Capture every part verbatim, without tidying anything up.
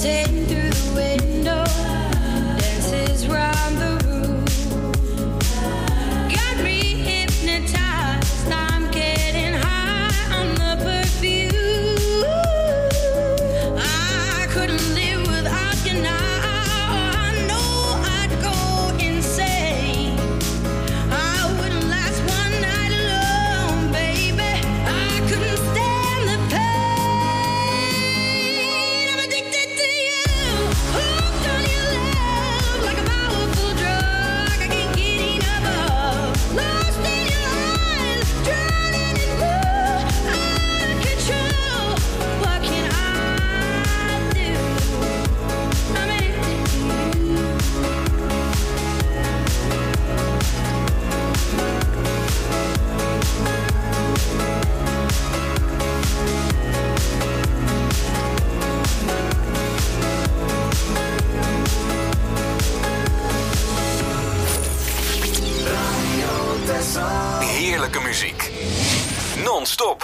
Heerlijke muziek. Non-stop.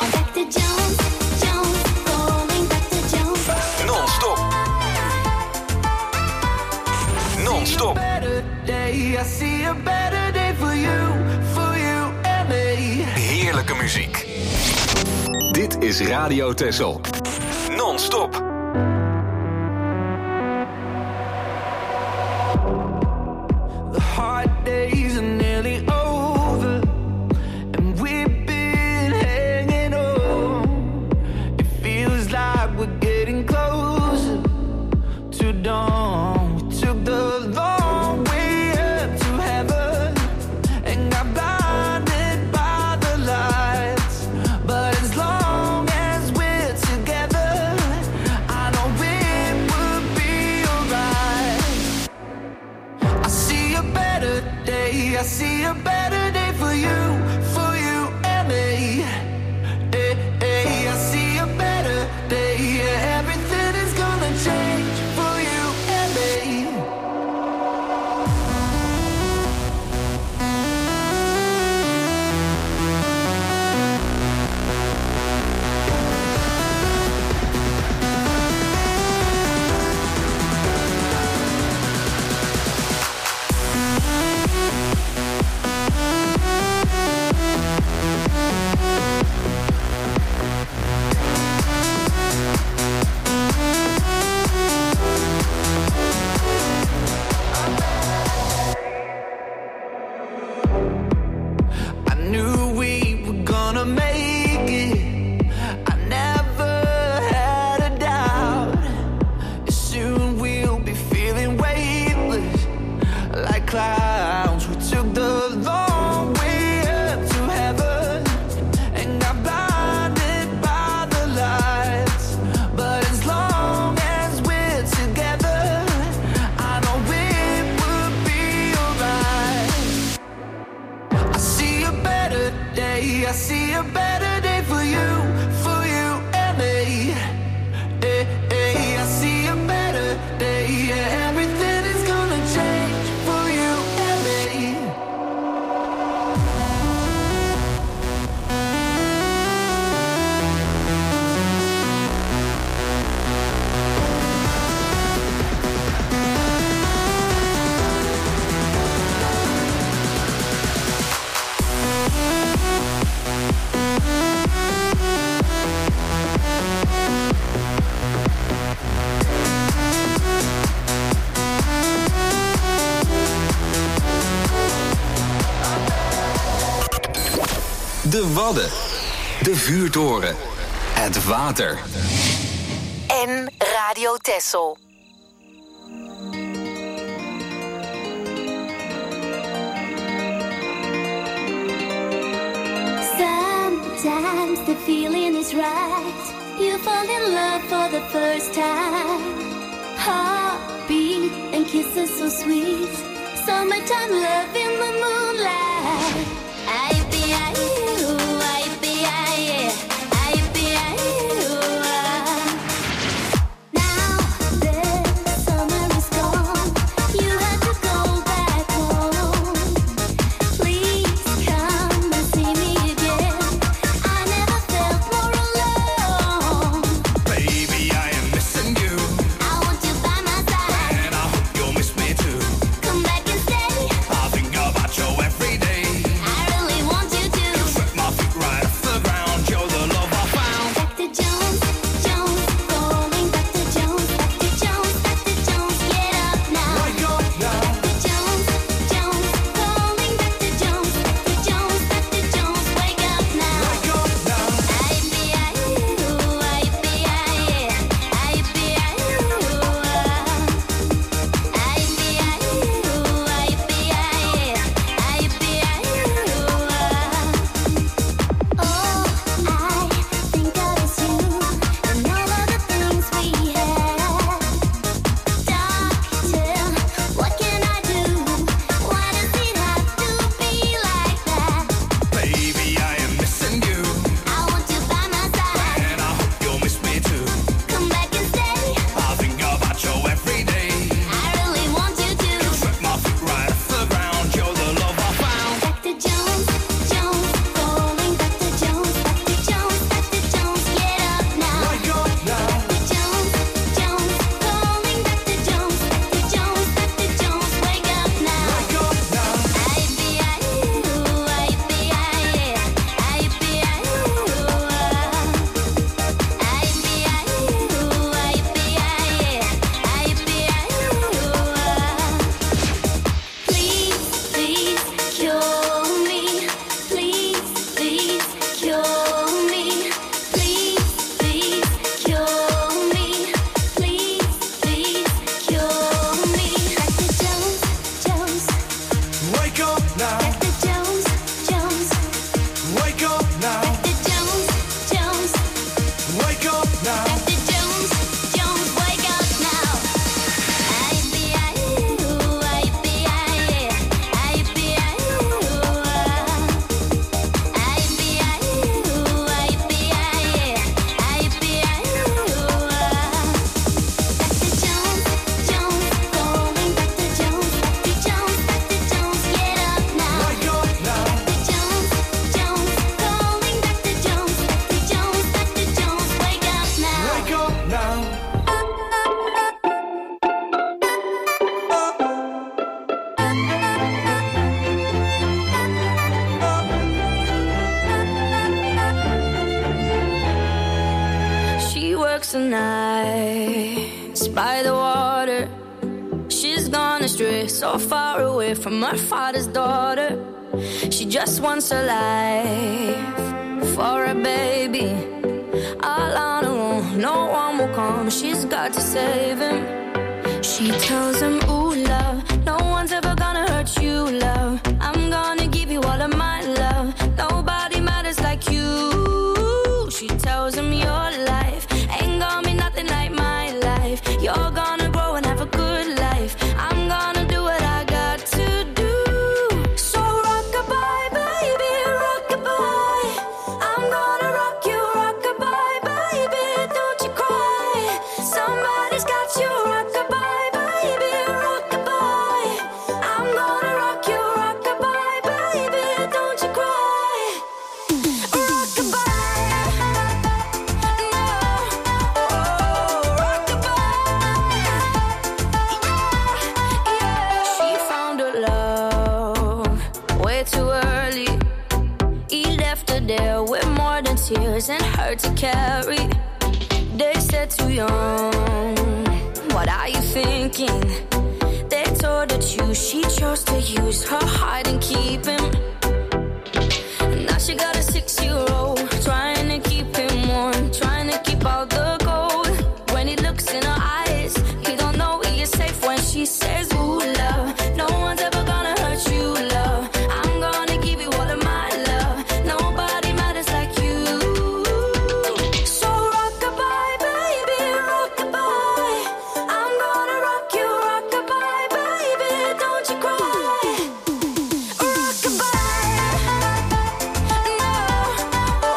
Non-stop. Non-stop. Heerlijke muziek. Dit is Radio Texel. Non-stop. I see a better day for you, for you and me. Hey, hey, I see a better day. Yeah, everything is gonna change for you and me. I see a better day for you, for you and me. Hey, hey, I see a better day. Yeah, everything is gonna change for you and me. De Wadden, de vuurtoren, het water. En Radio Texel. Sometimes the feeling is right. You fall in love for the first time. Heartbeat and kisses so sweet. Summertime love in the moonlight. I be I you, I be I, I be I you. Now the summer is gone. You have to go back home. Please come and see me again. I never felt more alone. Baby, I am missing you. I want you now. She works the nights by the water. She's gone astray, so far away from her father's daughter. She just wants her life for a baby. All on her own, no one will come. She's got to save him. She tells him, ooh, love, no one's ever gonna hurt you, love. I'm gonna give you all of my love. Nobody matters like you. She tells him, your life ain't gonna be nothing like my life. You're gonna grow and have a good life. I'm gonna do what I got to do. So rock-a-bye, baby, rock-a-bye. I'm gonna rock you, rock-a-bye, baby, don't you cry. Somebody's got you, rock-a-bye, baby, rock-a-bye. I'm gonna rock you, rock-a-bye, baby, don't you cry. Rock-a-bye, no, oh, rock-a-bye, yeah, yeah. She found her love way too early. He left her there with more than tears and hurt to carry. They said too young, what are you thinking? They told her to choose, she chose to use her heart and keep him. Now she got a six-year-old, trying to keep him warm, trying to keep out the cold. When he looks in her eyes, he don't know he is safe when she says, ooh, love, no one's ever gonna hurt you, love. I'm gonna give you all of my love. Nobody matters like you. So rock-a-bye, baby, rock-a-bye. I'm gonna rock you, rock-a-bye, baby, don't you cry. Rock-a-bye, no, oh,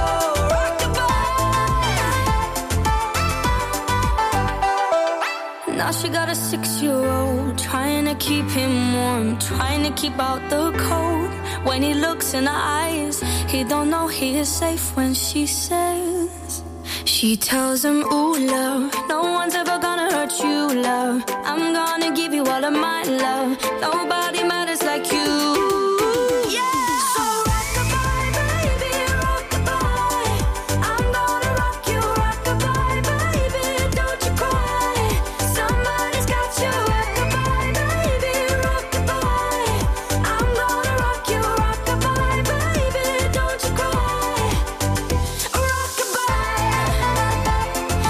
rock-a-bye. Now she got a six-year-old, trying to keep him warm, trying to keep out the cold. When he looks in her eyes, he don't know he is safe when she says. She tells him, ooh, love, no one's ever gonna hurt you, love. I'm gonna give you all of my love. Nobody matters like you. Yeah. So rock-a-bye, baby, rock-a-bye. I'm gonna rock you, rock-a-bye, baby, don't you cry. Somebody's got you, rock-a-bye, baby, rock-a-bye. I'm gonna rock you, rock-a-bye, baby, don't you cry. Rock-a-bye, no,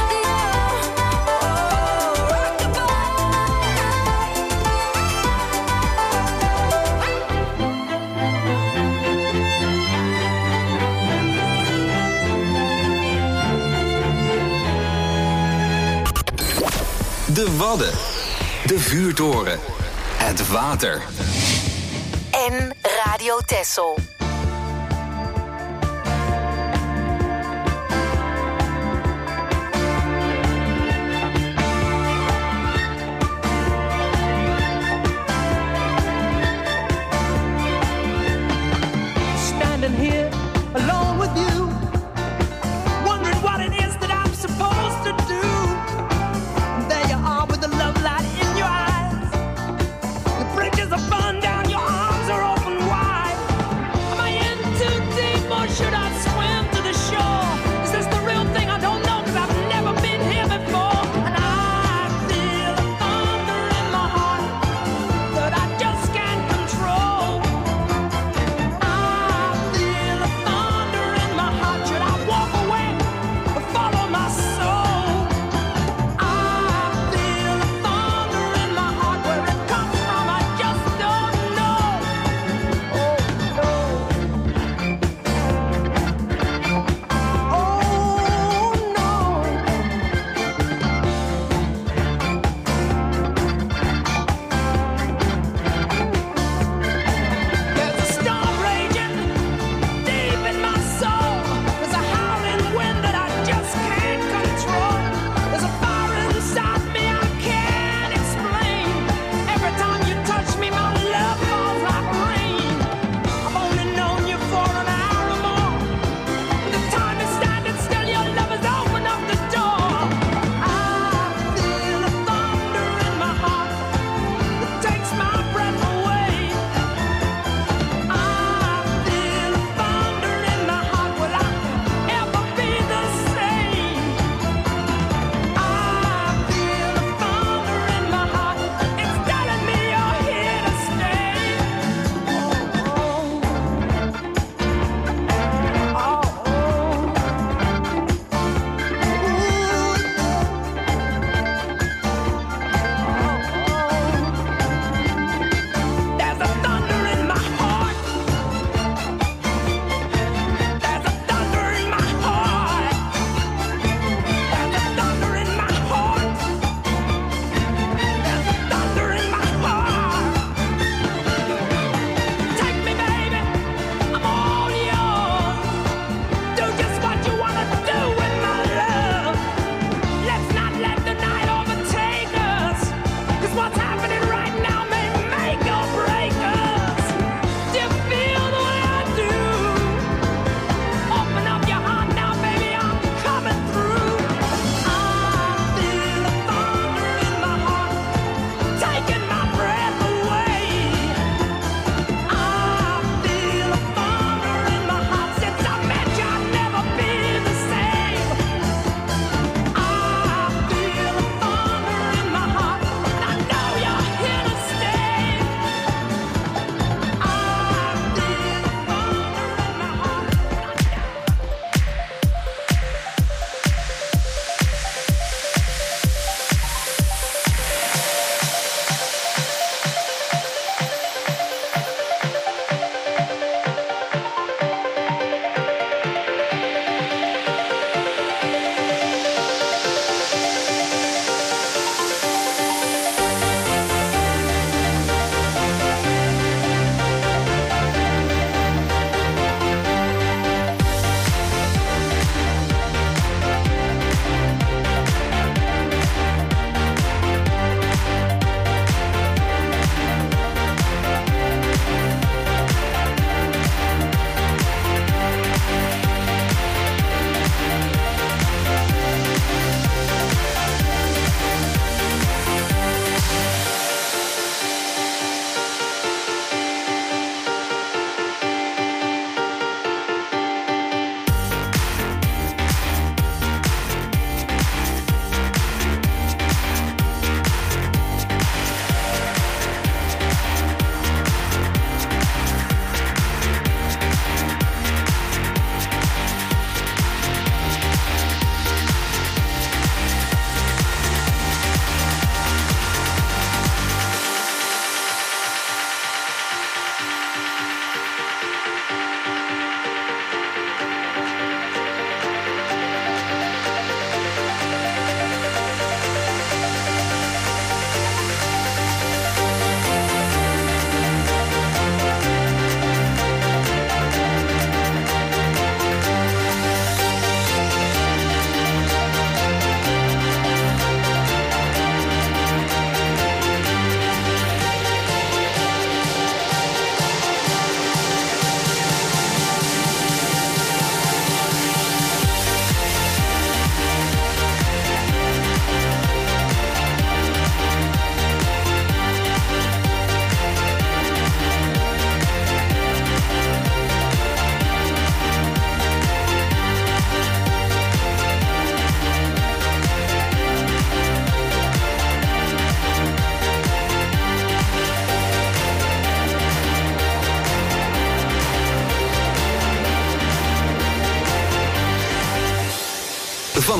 oh, De Wadden. De vuurtoren. Het water. En Radio Texel. Standing here alone with you, wondering what it is that I'm supposed to do. And there you are with the love light in your eyes. The bridges are burned down, your arms are open wide.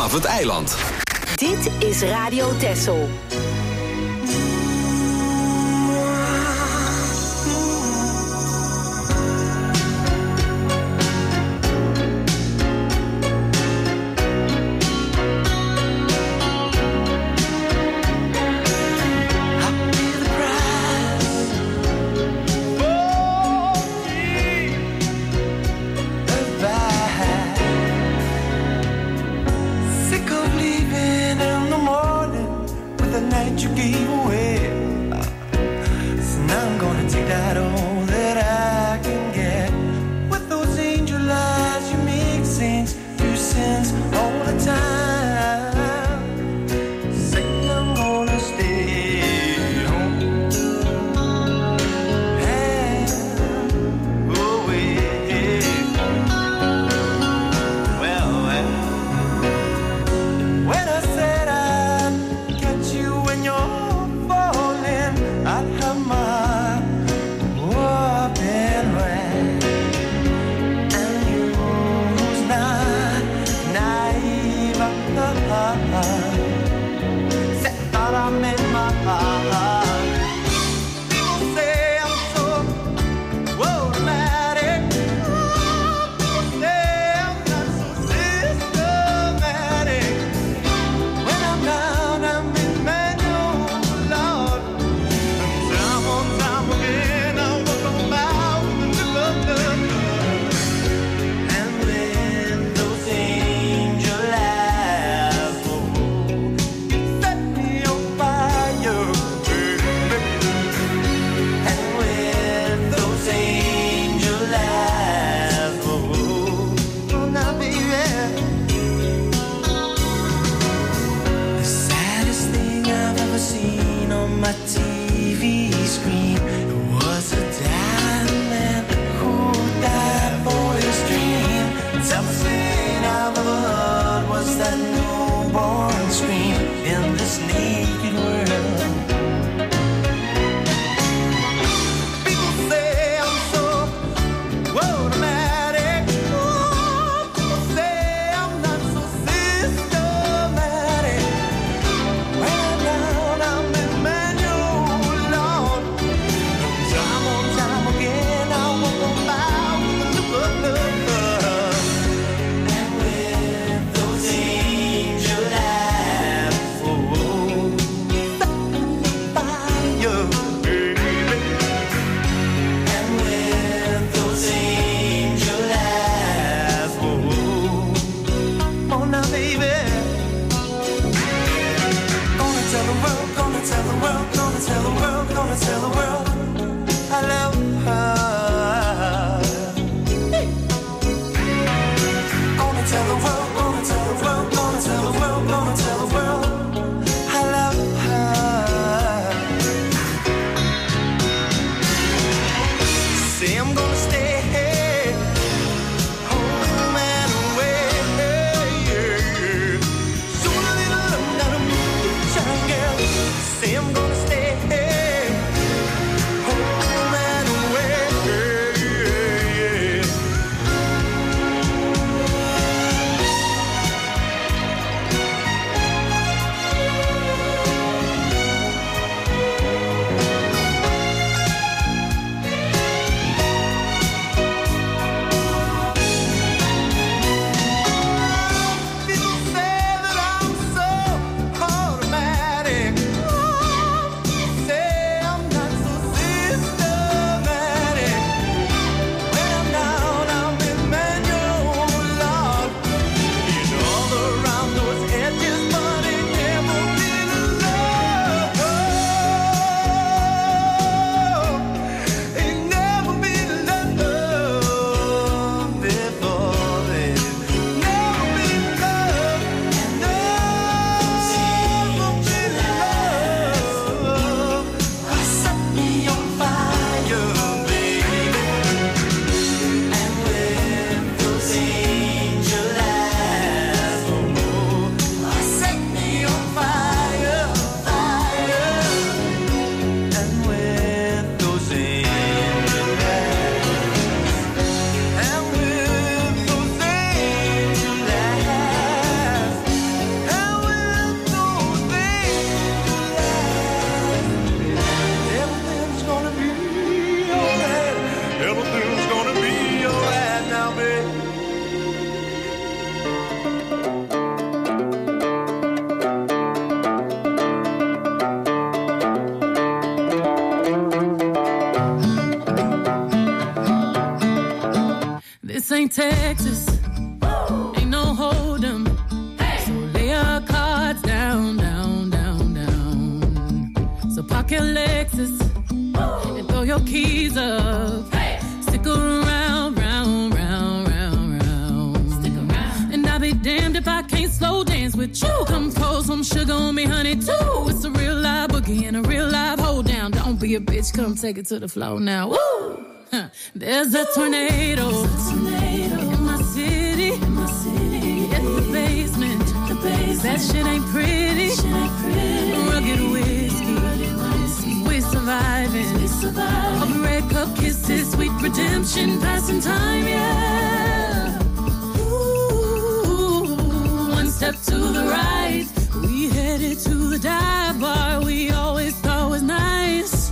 vanaf het eiland. Dit is Radio Texel. Texas. Ain't no hold 'em. So lay your cards down, down, down, down. So park your Lexus and throw your keys up. Stick around, round, round, round, round. Stick around. And I'll be damned if I can't slow dance with you. Come pour some sugar on me, honey, too. It's a real live boogie and a real live hold down. Don't be a bitch, come take it to the floor now. Woo! Huh. There's a tornado, There's a tornado in my city, in my city. In the basement, the basement. That shit ain't pretty, shit ain't pretty. Rugged whiskey, rugged whiskey. We surviving, we surviving. Of red cup kisses, sweet redemption, passing time, yeah. Ooh, one step to the right, we headed to the dive bar we always thought was nice.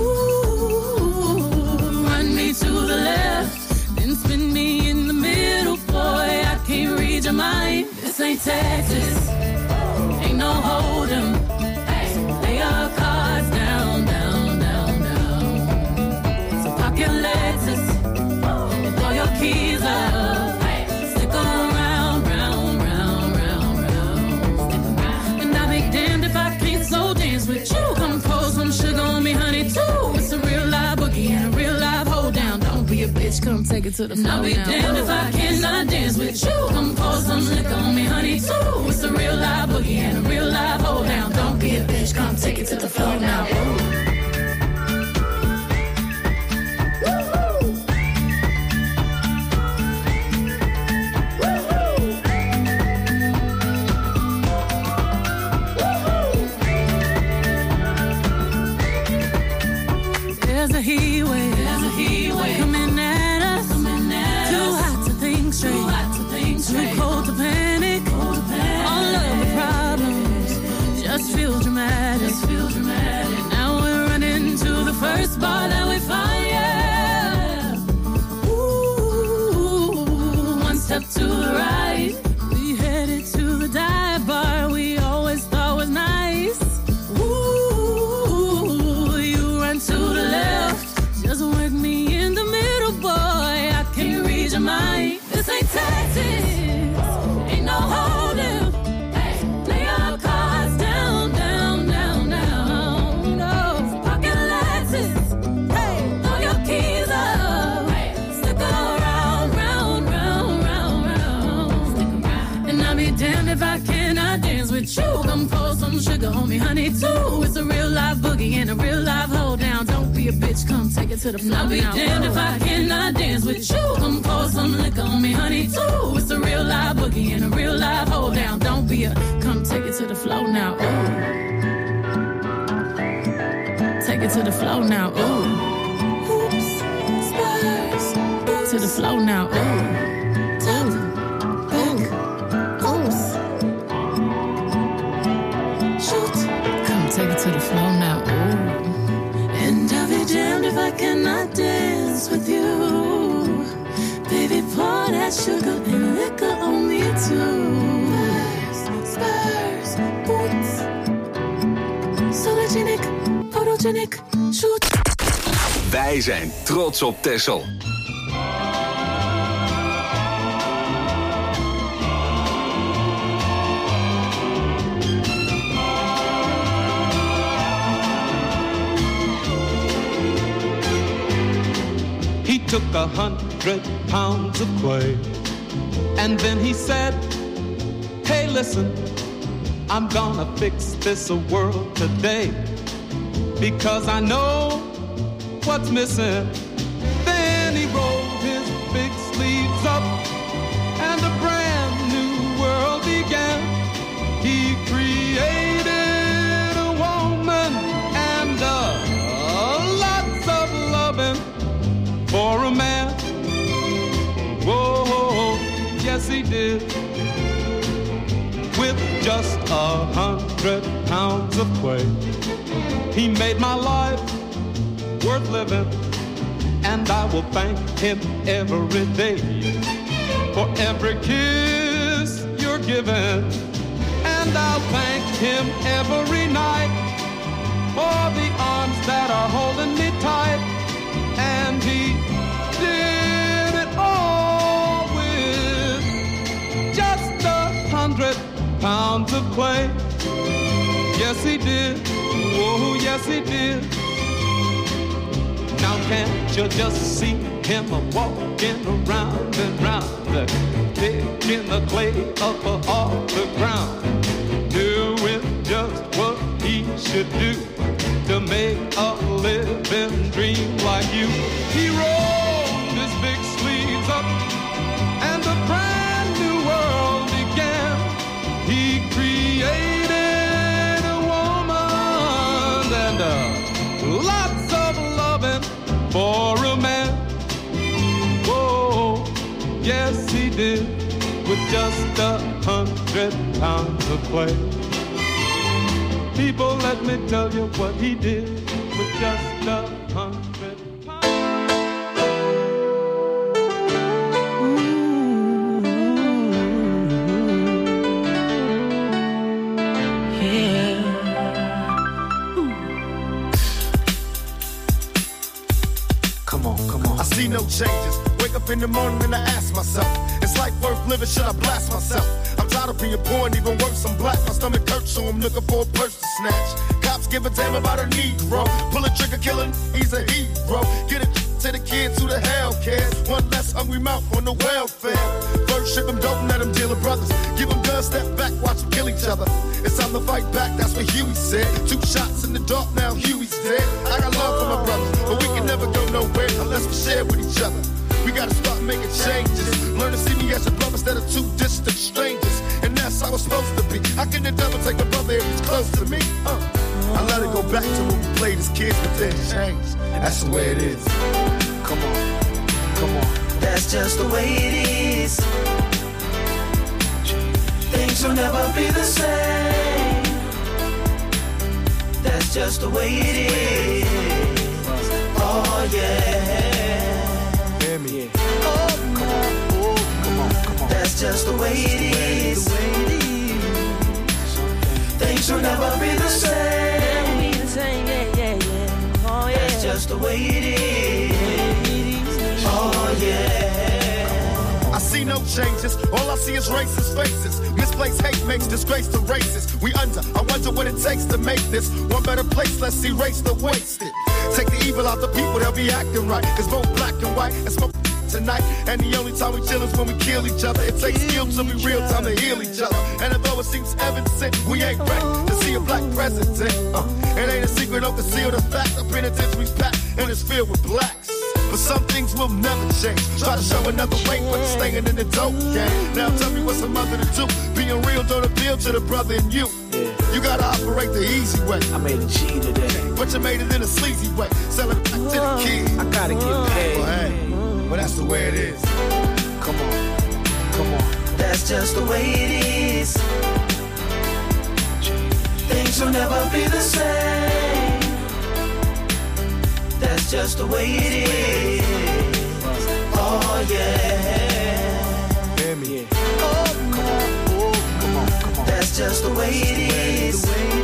To the left, then spin me in the middle, boy. I can't read your mind. This ain't Texas, ain't no hold 'em. So lay your cards down, down, down, down. So park your Lexus and throw your keys up. Stick around, round, round, round, round. And I'll be damned if I can't slow dance with you. Come pour some sugar on me, honey, too. It's a real live boogie and a real live hold down. Don't be a bitch, come take it to the floor. I'll be now. Damned if I cannot dance with you. Come pour some liquor on me, honey, too. It's a real live boogie and a real live hold down. Don't be a bitch, come take it to the floor now. Ooh. There's a heat wave, there's a heat wave coming at us, coming at too us. Hot to think straight, too hot to think straight, too cold to panic, cold to panic. All of the problems just feel dramatic, just feel dramatic. Now we're running to the first bar that we find, yeah. Ooh, one step to the right, we headed to the dive bar we always thought was nice. Ooh, you run to the left, just work me in the middle, boy. I can't read your mind. This ain't Texas, ain't no hold'em. Lay your cards down, down, down, down. No, pocket Lexus, hey, throw your keys up. Stick around, round, round, round, round. Stick around. And I'll be damned if I cannot dance with you. Come pour some sugar on me, honey, too. It's a real live boogie and a real live hold down. Don't be a bitch, come take it to the floor. I'll be damned if I cannot dance with you. Come pour some liquor on me, honey, too. It's a real live boogie and a real live hold down. Don't be a, come take it to the floor now. Ooh. Take it to the floor now. Ooh. Oops, spurs. To the floor now. Ooh. Top, back, oops. Shoot. Come take it to the floor now. Ooh. And I'll be damned if I cannot dance with you. Baby, pour that sugar and liquor on me too. Spurs, spurs, boots. Sologenic, photogenic, shoot. Wij zijn trots op Texel. He took a hundred pounds of clay, and then he said, hey, listen, I'm gonna fix this world today, because I know what's missing. Then he rolled his big sleeves up, and a brand new world began. He created a woman and uh, lots of loving for a man. Whoa, yes he did. With just a hundred pounds of clay, he made my life worth living, and I will thank him every day for every kiss you're giving, and I'll thank him every night for the arms that are holding me tight. And he did it all pounds of clay. Yes, he did. Oh, yes, he did. Now can't you just see him walking around and round, picking the clay up off the ground, doing just what he should do to make a living dream like you. He rolled his big sleeves up and a brand new world began. He created a woman and uh, lots of loving for a man. Oh, yes he did, with just a hundred pounds of clay. People, let me tell you what he did with just a hundred pounds. Yeah. Come on, come on. I see no changes. Wake up in the morning and I ask myself, is life worth living? Should I blast myself? I'm tired of being poor and even worse, I'm black. My stomach hurts, so I'm looking for a purse to snatch. Cops give a damn about a Negro. Pull a trigger, killing, he's a hero. Get it to the kids who the hell cares. One less hungry mouth on the welfare. First ship them, don't let them deal with brothers. Give them guns, step back, watch them kill each other. It's time to fight back, that's what Huey said. Two shots in the dark, now Huey's dead. I got love for my brothers, but we can never go nowhere unless we share with each other. We gotta start making changes. Learn to see me as a brother instead of two distant strangers. And that's how it's supposed to be. How can the devil take a brother if he's close to me? Uh. I let it go back to when we played as kids, but then it changed. That's the way it is. Come on, come on. That's just the way it is. Things will never be the same. That's just the way it is. Oh yeah. Hear me. Oh, come on, oh, come on, come on. That's just the way it is. Things will never be the same. Yeah, yeah, yeah. Oh, yeah. That's just the way it is. Oh, yeah. I see no changes. All I see is racist faces. Misplaced hate makes disgrace to races. We under. I wonder what it takes to make this one better place. Let's erase the wasted. Take the evil out the people, they'll be acting right. It's both black and white and smoke tonight. And the only time we chill is when we kill each other. It takes skill to be real time to heal each other. And although it seems evident, we ain't ready to see a black president. Uh, it ain't a secret, don't conceal the fact. The penitentiary's packed and it's filled with blacks. But some things will never change. Try to show another way, but you're staying in the dope game. Now tell me what's a mother to do. Being real don't appeal to the brother in you. Yeah. You gotta operate the easy way. I made a G today, but you made it in a sleazy way. Sell it back to the kids. I gotta get paid. Well, hey, well that's the way it is. Come on, come on. That's just the way it is. Things will never be the same. That's just the way it is. Oh yeah. Hear me. Oh, come on, oh, come on, come on. That's just the way it is.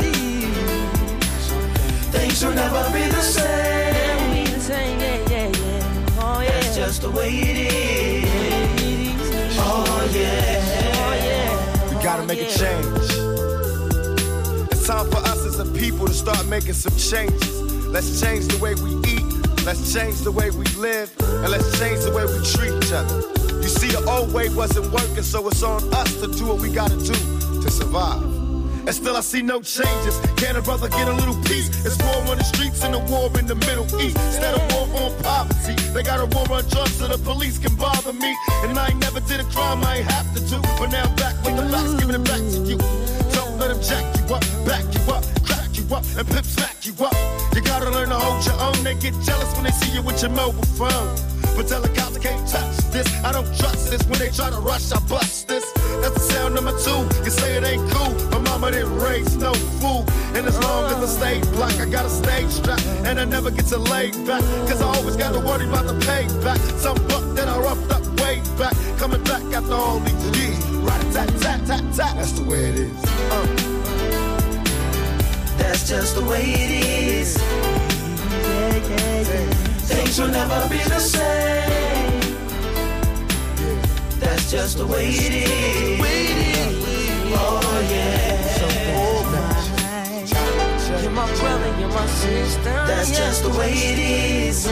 Things will never be the same. Yeah, yeah, yeah. Oh yeah. That's just the way it is. Oh yeah. Oh yeah. We gotta make a change. It's time for us as a people to start making some changes. Let's change the way we eat, let's change the way we live, and let's change the way we treat each other. You see, the old way wasn't working, so it's on us to do what we gotta do to survive. And still I see no changes. Can a brother get a little peace? It's war on the streets and a war in the Middle East. Instead of war on poverty, they got a war on drugs so the police can bother me. And I ain't never did a crime I ain't have to do, but now I'm back with the facts, giving it back to you. Don't let them jack you up, back you up, crack you up, and pimp smack you up. You gotta learn to hold your own. They get jealous when they see you with your mobile phone. But tell the cops I can't touch this. I don't trust this. When they try to rush, I bust this. That's the sound number two. You say it ain't cool. My mama didn't raise no fool. And as long as I stay black, I got a stage strap. And I never get to lay back. Cause I always gotta worry about the payback. Some buck that I roughed up way back. Coming back after all these years. Rat-a-tat-tat-tat-tat. That's the way it is. Uh. That's just the way it is. Yeah, yeah, yeah. Things will never be the same. That's just the way it is. Oh yeah. That's just the way it is.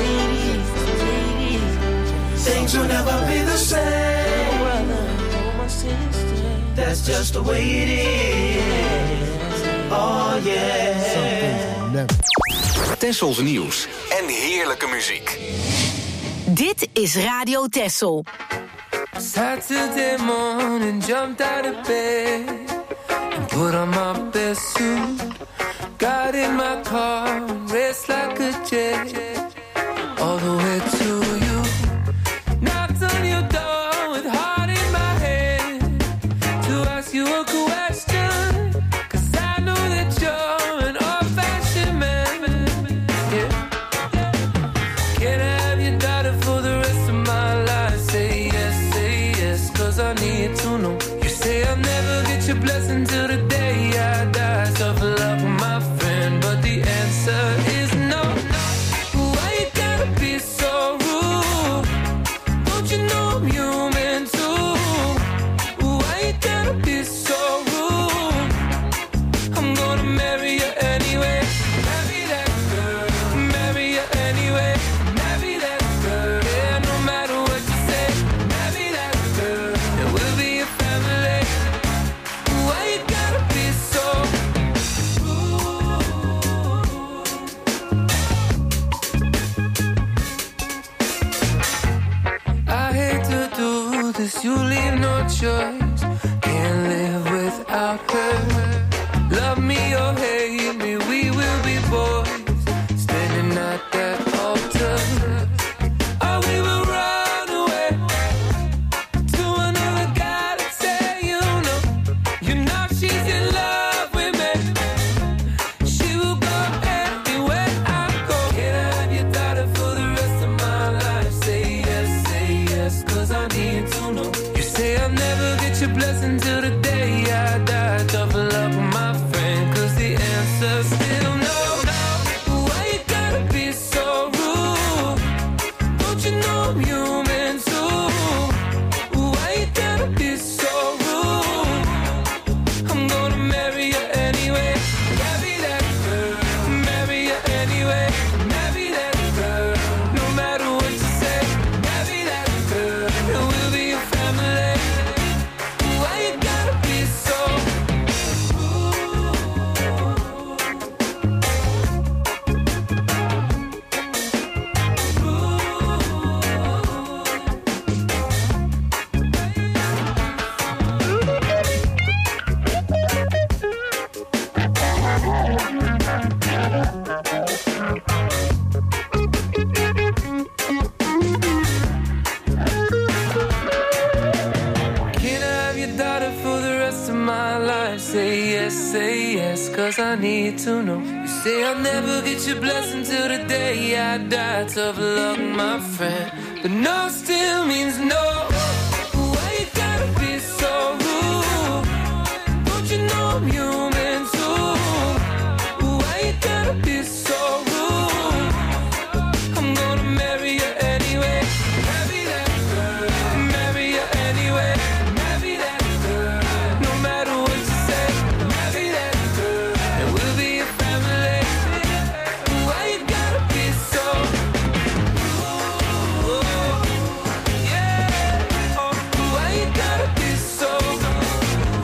Things will never be the same. That's just the way it is. Oh yeah. Tessels nieuws en heerlijke muziek. Dit is Radio Tessel. Saturday morning, jumped out of bed and put on my best suit. Got in my car and raced like a jet all the way to you. Knocked on your door with heart in my head to ask you a question, 'cause I know that you're an old-fashioned man. Yeah. Can I have your daughter for the rest of my life? Say yes, say yes, 'cause I need to know. You say I'll never get your blessing till the day I die. Tough luck, my friend, but the answer is no. Why you gotta be so rude? Don't you know I'm human too? Why you gotta be so rude? I'm gonna marry you anyway. Marry that girl. Marry you anyway. Marry that girl. Yeah, no matter what you say. Marry that girl. And we'll be a family. Why you gotta be so I hate to do this, you leave no choice. Can't live without her. Love me or hate me, we will be boys, standing at that altar. Or we will run away to another guy that say you know. You know she's in love with me. She will go anywhere I go. Can I have your daughter for the rest of my life? Say yes, say yes, 'cause I need to know. You say I'll never get your blessing till the day I die. Tough luck, my friend, 'cause the answer's still no. Why you gotta be so rude? Don't you know I'm human too? Why you gotta be so rude? I'm gonna marry you anyway. Marry that girl. Marry you anyway. Marry that girl. No matter what you say. Marry that girl. And we'll be a family. Why you gotta be so Can I have your daughter for the rest of my life? Say yes, say yes, 'cause I need to know. You say I'll never get your blessing till the day I die. Tough luck, my friend, but no still means no. Why you gotta be so rude? Don't you know I'm human too? Why you gotta be so rude? I'm gonna marry you anyway. Marry that girl. Marry you anyway. Marry that girl. No matter what you say. Marry that girl. And we'll be a family. Why you gotta be so rude? Yeah. Oh, why you gotta be so rude?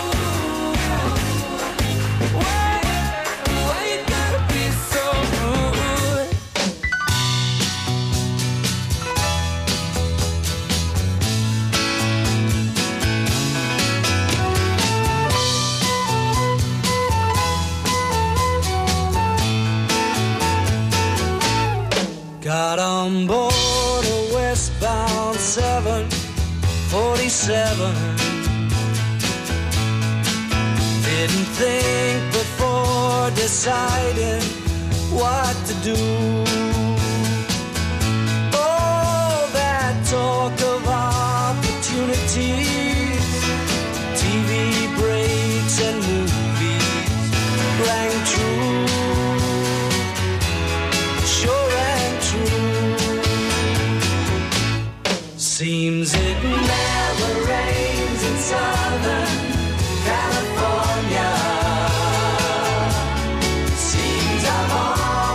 Why? Why you gotta be so rude? Got on board a westbound seven forty-seven. Didn't think before deciding what to do. All that talk of opportunities, T V breaks and movies rang true. Sure and true. Seems it never rains in Southern California. Seems I'm on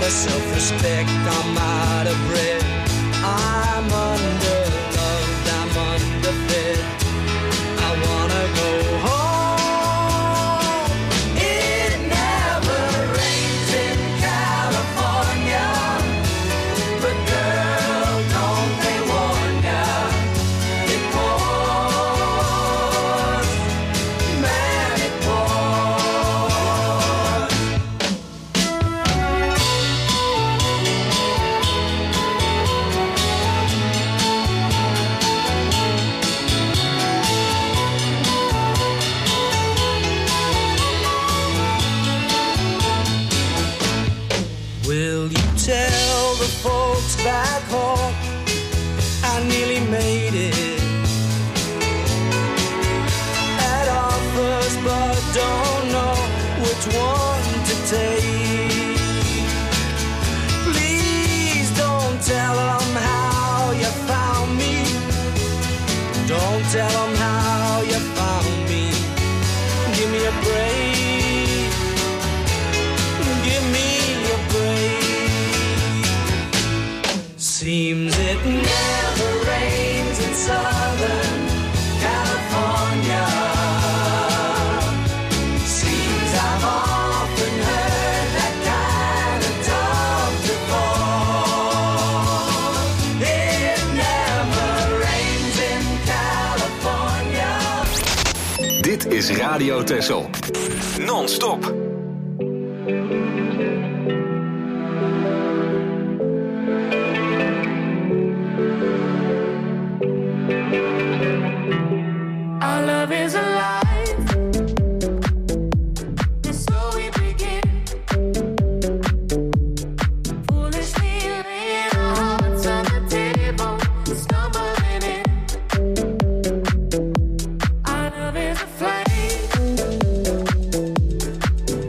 of self-respect, I'm out of breath. I'm underloved, I'm underfed. I wanna go home. It never rains in California, but girl, don't they warn ya? It pours, man, it pours. Will you tell the folks back home I nearly made it at our first, but don't know which one to take. Please don't tell them how you found me. Don't tell them how you found me. Give me a break. Give me a break. Seems it never rains in Southern California. Seems I've often heard that kind of talk before. It never rains in California. Dit is Radio Texel. Non-stop. Our love is alive, and so we begin. Foolishly laying our hearts on the table, stumbling in. Our love is a flame,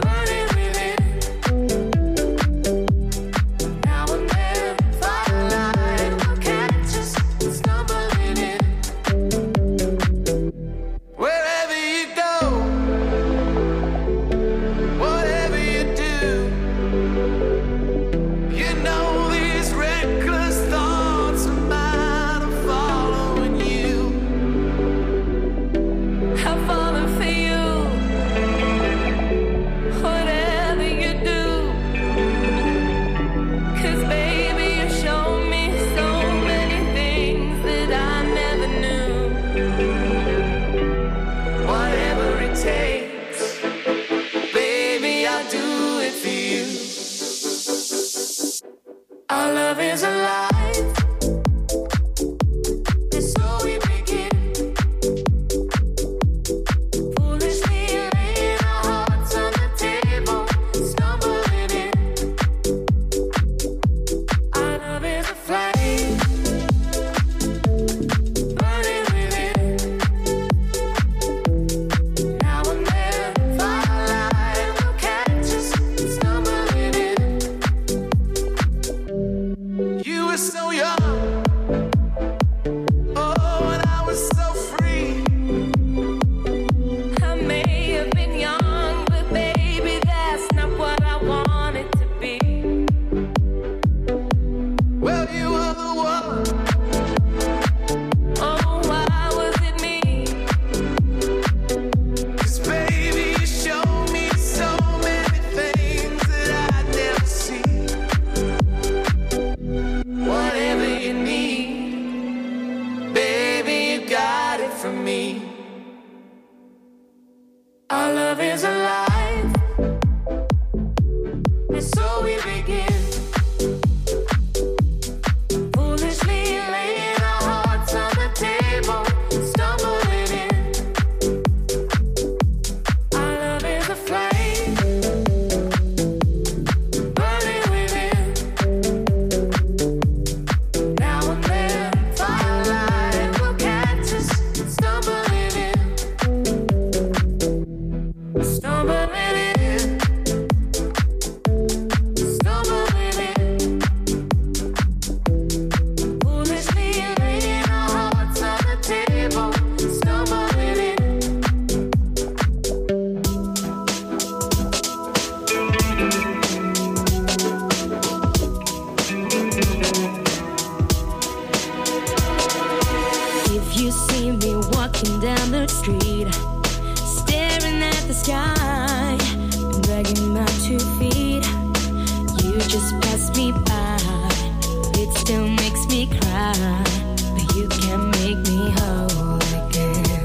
street, staring at the sky, dragging my two feet. You just passed me by, it still makes me cry, but you can make me whole again.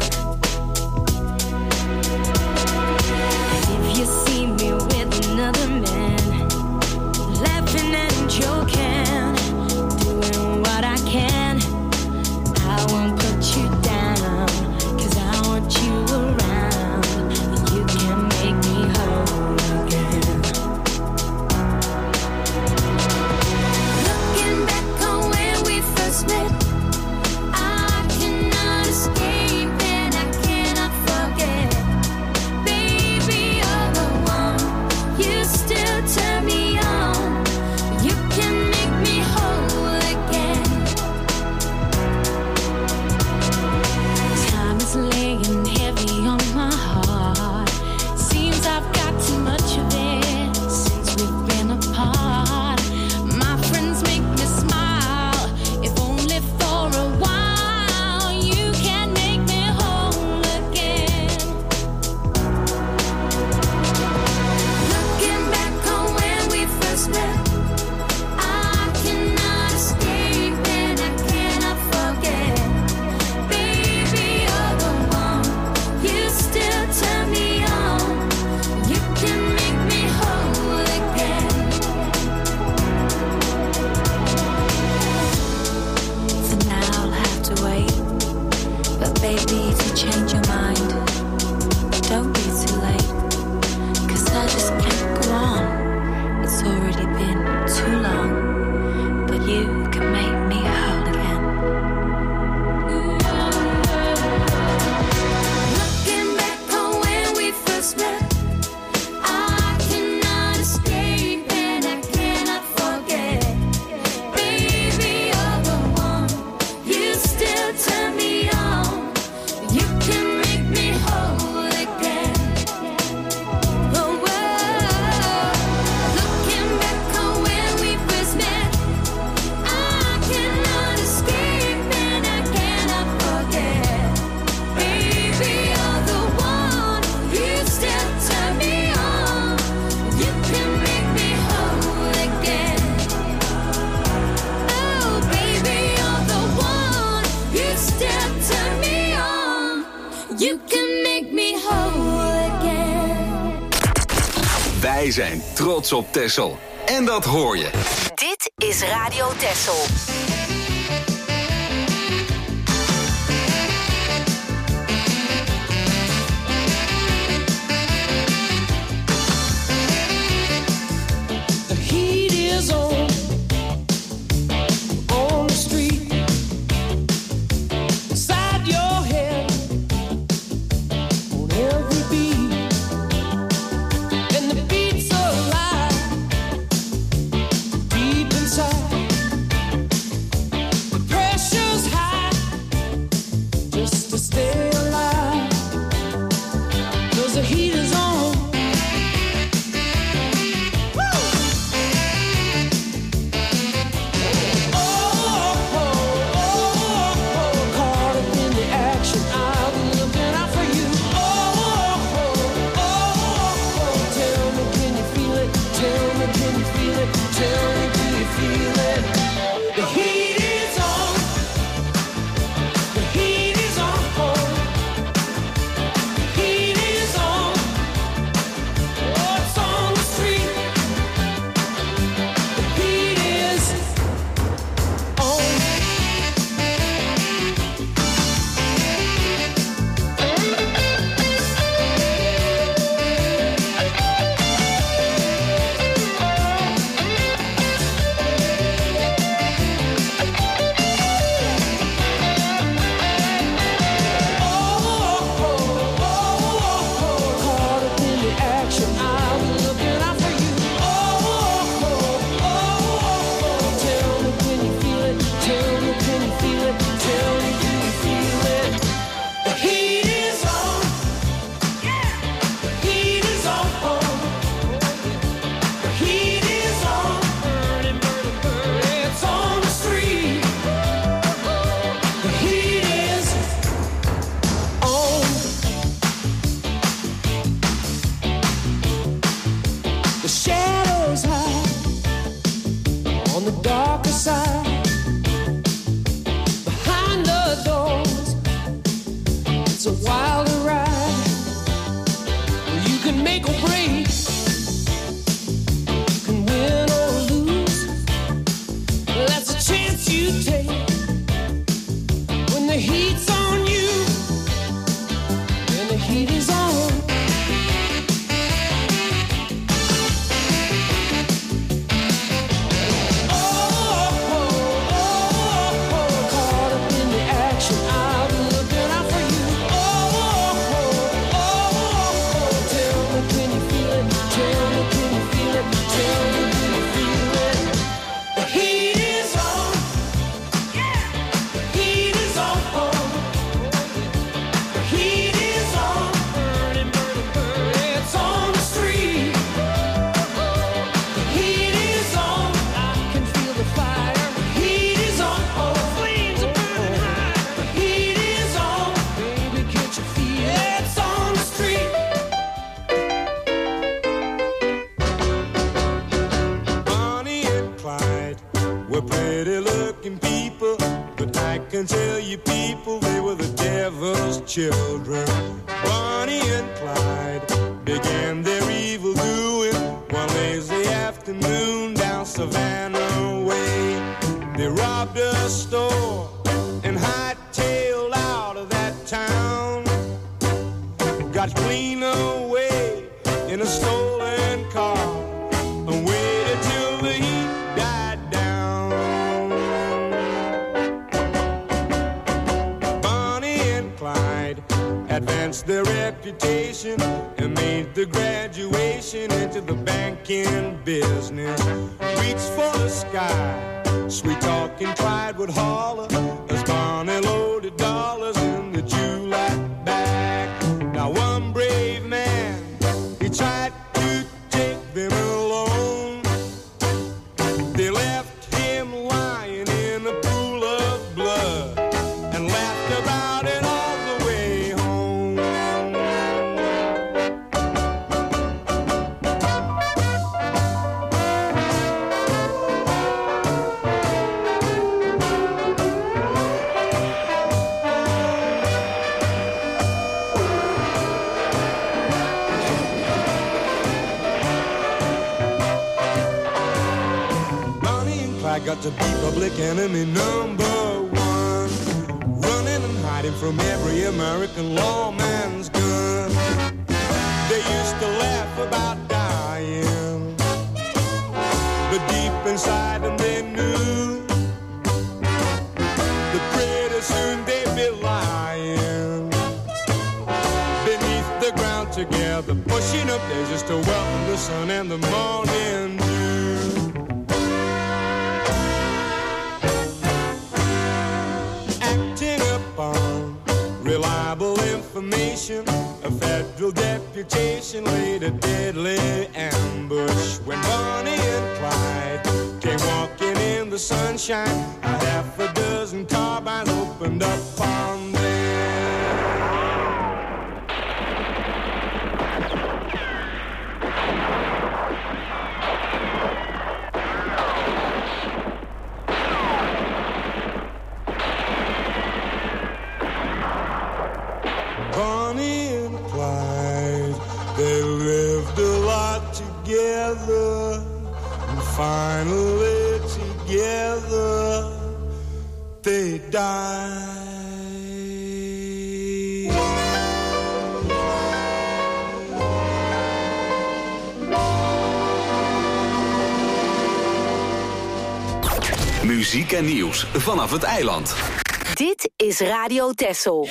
And if you see me with another man, laughing and joking, doing what I can, I won't put you down, 'cause I want you around, and you can make me whole again. Looking back on when we first met, I cannot escape and I cannot forget. Baby, you're the one, you still turn me on, you can make me whole again. Time is laying heavy on my heart, seems I've got too much of it since we've been apart. My friends make me smile, if only for a while. You can make me whole again. Looking back on when we first met, I cannot escape and I cannot forget. Baby, you're the one, you still turn me on, you can make me whole again. For now I'll have to wait, but baby, if you change your mind, don't be too late, 'cause I just can't go on. It's already been too long, but you can make me whole again. Looking back on when we first met, I cannot escape and I cannot forget. Baby, you're the one, you still turn me on, you can make me whole again. Oh, whoa. Looking back on when we first met, I cannot escape and I cannot forget. Baby, you're the one, you still turn me on, you can make me whole again. Oh, baby, you're the one, you still turn me on, you can make me whole again. Wij zijn trots op Texel. En dat hoor je. Dit is Radio Texel. The heat is on, on the street, inside your head, on every beat, and the beat's alive, deep inside. on the darker side. Behind the doors, it's a wilder ride where you can make or break, you can win or lose. That's a chance you take when the heat's on you, when the heat is on. Children, Bonnie and Clyde, began their evil doing one lazy afternoon down Savannah Way. They robbed a store and hightailed out of that town. Got clean away in a stolen car and waited till the heat died down. Bonnie and Clyde advanced their reputation and made the graduation into the banking business. Reached for the sky, sweet talking Clyde would holler as Bonnie loaded dollars in the July bag. Now one brave man, he tried to take them alone. They left him lying in a pool of blood and laughed about it all the way home. Got to be public enemy number one, running and hiding from every American lawman's gun. They used to laugh about dying, but deep inside them they knew that pretty soon they'd be lying beneath the ground together, pushing up daisies to welcome the sun and the morning dew. On reliable information, a federal deputation laid a deadly ambush. When Bonnie and Clyde came walking in the sunshine, a half a dozen carbines opened up on them. Bonnie and Clyde, they lived a lot together, and finally together they died. Muziek en nieuws vanaf het eiland. Dit is Radio Texel.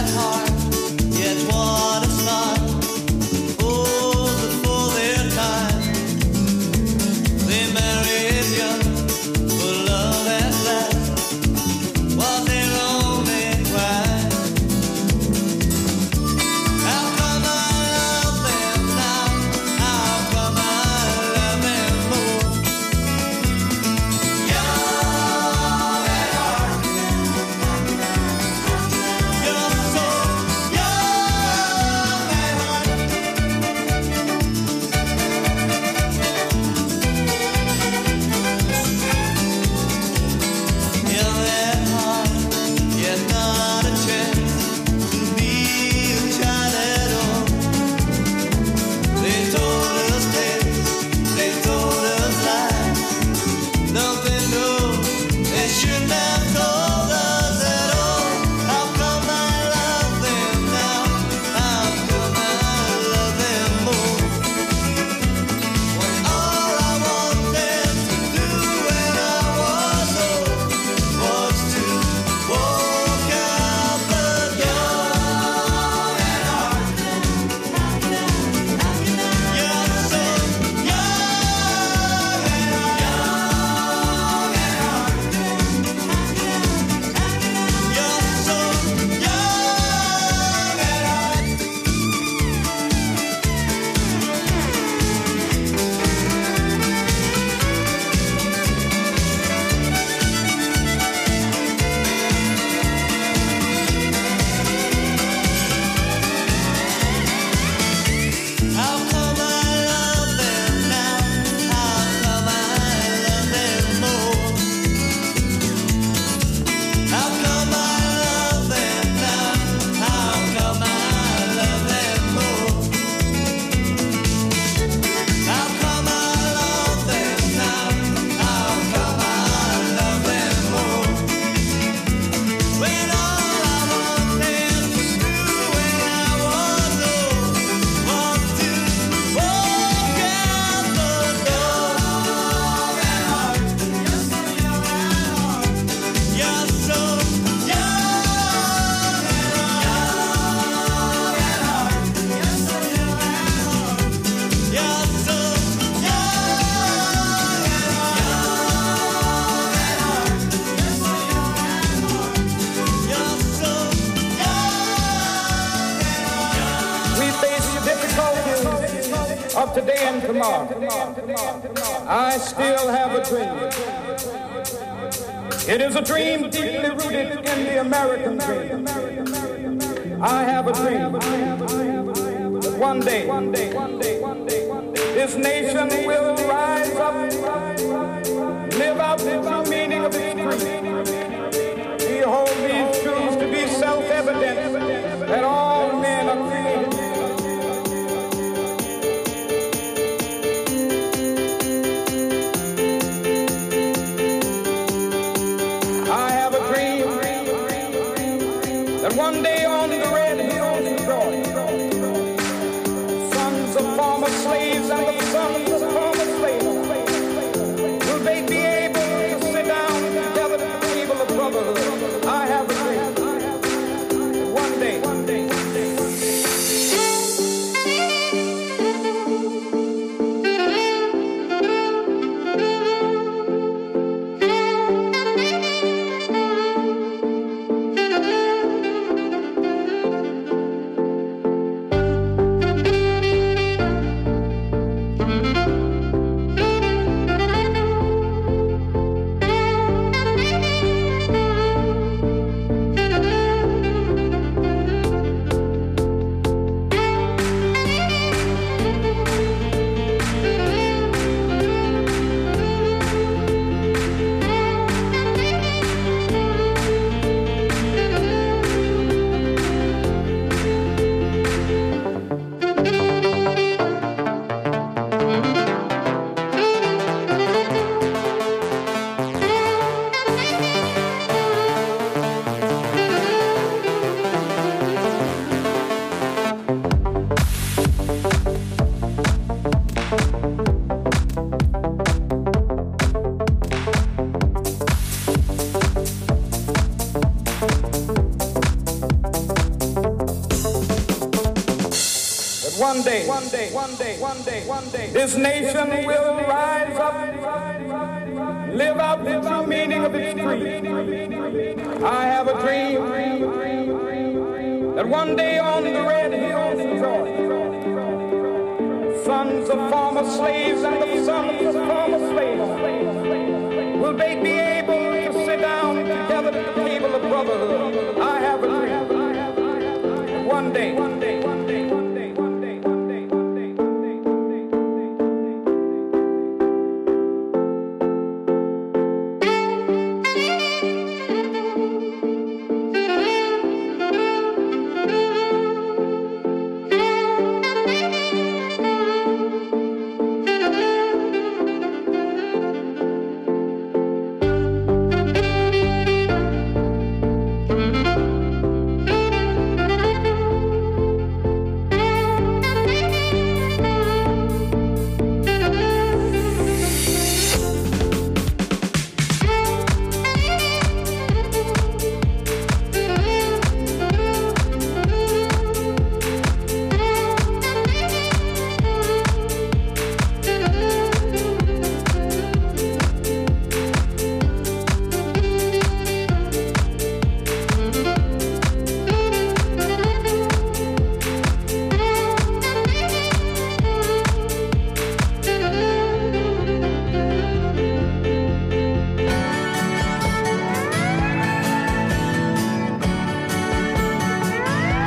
Time today and tomorrow. I still have a dream. It is a dream deeply rooted in the American dream. I have a dream that one day this nation will rise up, live out the true meaning of its creed. We hold these truths to be self-evident that all men are created. I have a dream that one day on the red hills of Georgia, sons of former slaves and the sons of former slaves will they be able to sit down together at the table of brotherhood. I have a dream that one day, one day, one day, one day. One day, one day, one day, one day, one day, this nation will rise up, live out the true meaning of its creed. I have a dream that one day on the red hills of Georgia, sons of former slaves and the sons of former slaves will they be able to sit down together at the table of brotherhood. I have a dream that one day, one day, one day, one day.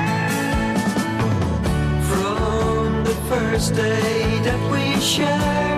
Day that we share